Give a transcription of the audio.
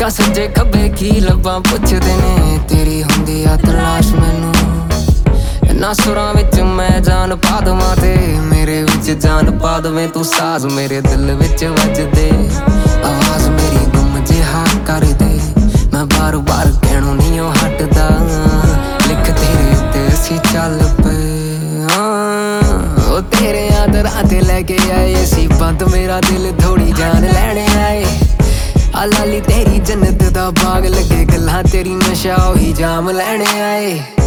ਤਾਂ ਸੱਜੇ ਖੱਬੇ ਕੀ ਲੱਭਾਂ ਪੁੱਛਦੇ ਨੇ, ਤੇਰੀ ਹੁੰਦੀ ਆ ਤਲਾਸ਼ ਮੈਨੂੰ। ਇਹਨਾਂ ਸੁਰਾਂ ਵਿੱਚ ਮੈਂ ਜਾਨ ਪਾ ਦਵਾਂ ਤੇ ਮੇਰੇ ਵਿੱਚ ਜਾਨ ਪਾ ਦਵੇਂ ਤੂੰ। ਸਾਜ਼ ਮੇਰੇ ਦਿਲ ਵਿੱਚ ਵੱਜਦੇ, ਆਵਾਜ਼ ਮੇਰੀ ਗੁੰਮ ਜਿਹਾ ਕਰ ਦੇ। ਮੈਂ ਬਾਰ-ਬਾਰ ਕਹਿਣੋਂ ਨਹੀਂ ਓ ਹਟਦਾ, ਲਿਖ ਤੇਰੇ ਉੱਤੇ ਅਸੀਂ ਚੱਲ ਪਏ। ਉਹ ਤੇਰੇ ਆਦਰਾਂ ਤੇ ਲੈ ਕੇ ਆਏ ਅਸੀਂ ਬੰਦ, ਮੇਰਾ ਦਿਲ ਥੋੜੀ ਜਾਨ ਲੈਣੇ ਆਏ। ਆ ਲਾਲੀ ਤੇਰੀ ਜੰਨਤ ਦਾ ਬਾਗ ਲੱਗੇ, ਗੱਲਾਂ ਤੇਰੀ ਨਸ਼ਾ ਉਹੀ ਜਾਮ ਲੈਣੇ ਆਏ।